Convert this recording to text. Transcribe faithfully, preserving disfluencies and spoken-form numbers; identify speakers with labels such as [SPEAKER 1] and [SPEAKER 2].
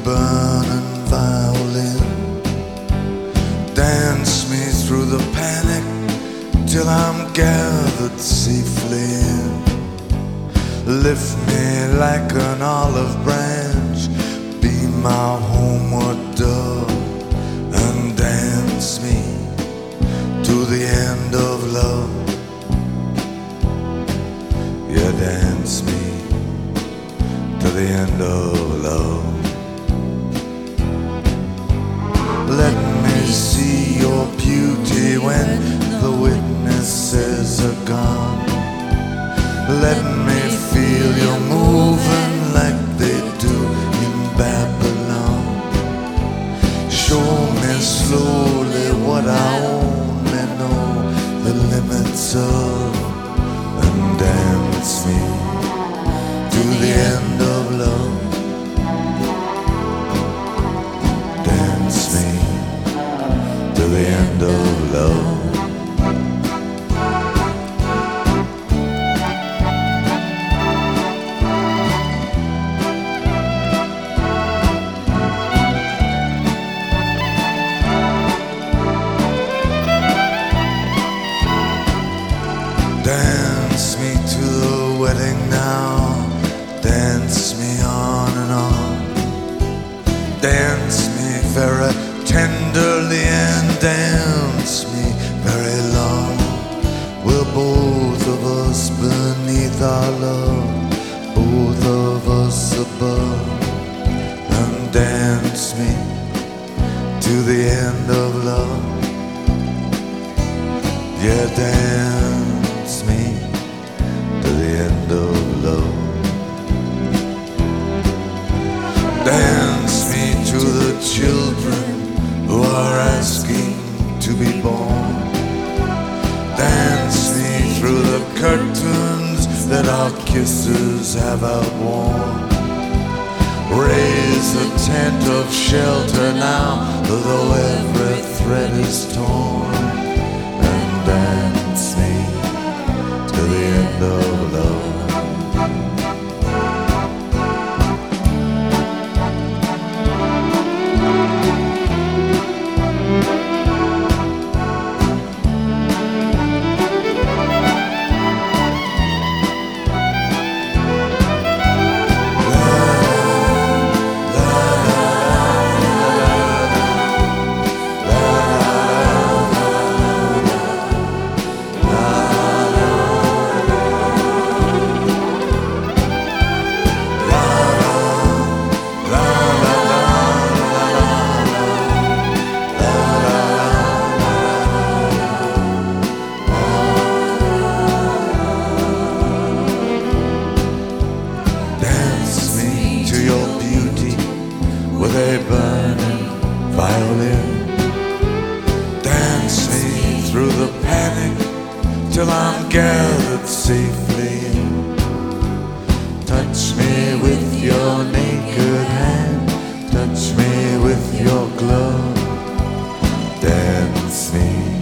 [SPEAKER 1] burning violin. Dance me through the panic till I'm gathered safely in. Lift me like an olive branch, be my homeward dove, and dance me to the end of love. Yeah, dance me to the end of love. Let me see your beauty when the witnesses are gone. Let me feel you moving like they do in Babylon. Show me slowly what I only know the limits of, and dance me to the end of love. Dance me to the end of love. Dance me to the wedding now, dance me on and on. Dance me very tenderly and dance me very long. We're both of us beneath our love, both of us above, and dance me to the end of love. Yeah, dance me to the end of love. Dance me to the children who are asking to be born. Dance me through the curtains that our kisses have outworn. Raise a tent of shelter now, though every thread is torn. Dance me to the end of love. With a burning violin, dance me through the panic till I'm gathered safely in. Touch me with your naked hand, touch me with your glove, dance me